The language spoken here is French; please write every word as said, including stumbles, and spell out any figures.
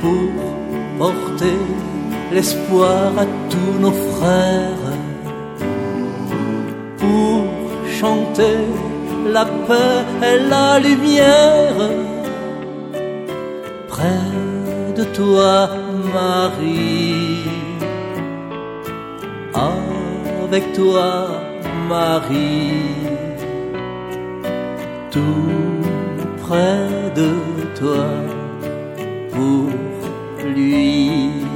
pour porter l'espoir à tous nos frères, pour chanter la paix et la lumière. Près de toi, Marie, avec toi, Marie, tout près de toi, pour lui.